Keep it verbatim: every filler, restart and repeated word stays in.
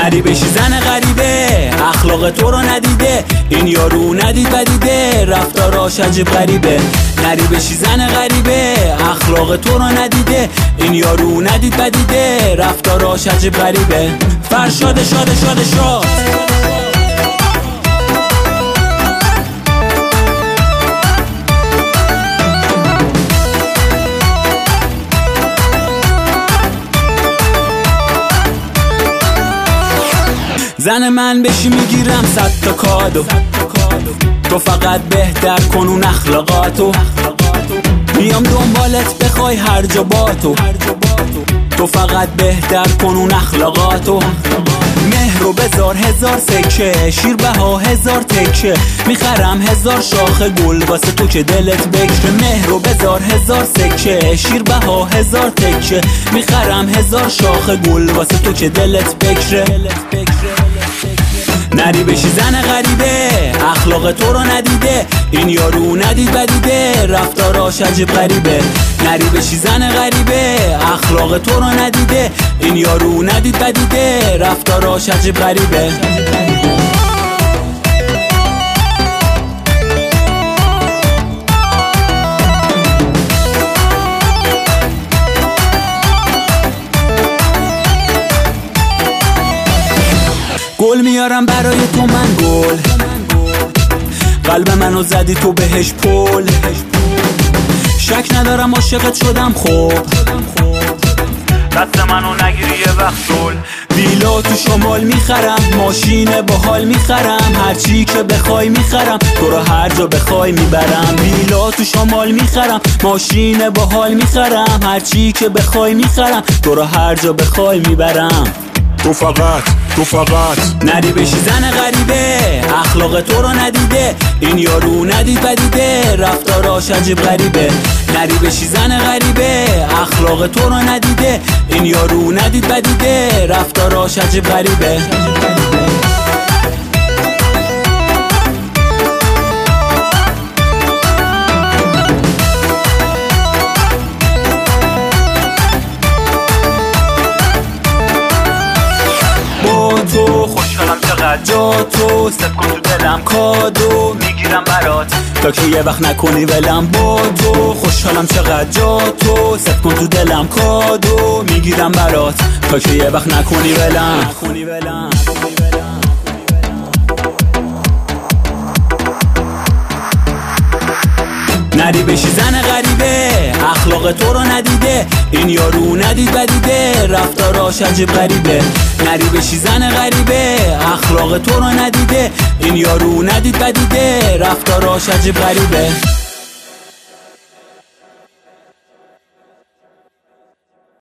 نری بشی زن غریبه، اخلاق تو رو ندیده، این یارو ندید بدیده، رفتاراش عجیب غریبه. نری بشی زن غریبه، اخلاق تو رو ندیده، این یارو ندید بدیده، رفتاراش عجیب غریبه. فرشاد شاد شاد شاد زن من بشی میگیرم صد تا کادو، تو فقط بهتر کن اون اخلاقاتو، میام دنبالت بخوای هر جا با تو، تو فقط بهتر کن اون اخلاقاتو. مهر رو بذار هزار سکه، شیر بها هزار تکه، میخرم هزار شاخ گل واسه تو که دلت بکشه. مهر رو بذار هزار سکه، شیر بها هزار تکه، میخرم هزار شاخ گل واسه تو که دلت بکشه. نری بشی زن غریبه، اخلاق تو رو ندیده، این یارو ندید بدیده، رفتاراش عجیب غریبه. نری بشی زن غریبه، اخلاق تو رو ندیده، این یارو ندید بدیده، رفتاراش عجیب غریبه. گل میارم برای تو من گل، قلب منو زدی تو بهش پل، شک ندارم عاشقت شدم خوب، دست منو نگیری یه وقت دل. ویلا تو شمال میخرم، ماشین باحال میخرم، هرچی که بخوای میخرم، تو رو هر جا بخوای میبرم. ویلا تو شمال میخرم، ماشین باحال میخرم، هرچی که بخوای میخرم، تو رو هر جا بخوای میبرم. تو فقط تو فقط نری بشی زن غریبه، اخلاق تو رو ندیده، این یارو ندید بدیده، رفتاراش عجیب غریبه. نری بشی زن غریبه، اخلاق تو رو ندیده، این یارو ندید بدیده، رفتاراش عجیب غریبه. تو خوشحالم چقدر جا تو، ست کن تو دلم کادو میگیرم برات، تا که یه وقت نکنی ولم. با تو خوشحالم چقدر جا تو، ست کن تو دلم کادو میگیرم برات، تا که یه وقت نکنی ولم. نری بشی زن غریبه، اخلاق تو رو ندیده، این یارو ندید بدیده، رفتاراش عجیب غریبه. نری بشی زن غریبه، اخلاق تو رو ندیده، این یارو ندید بدیده، رفتاراش عجیب غریبه.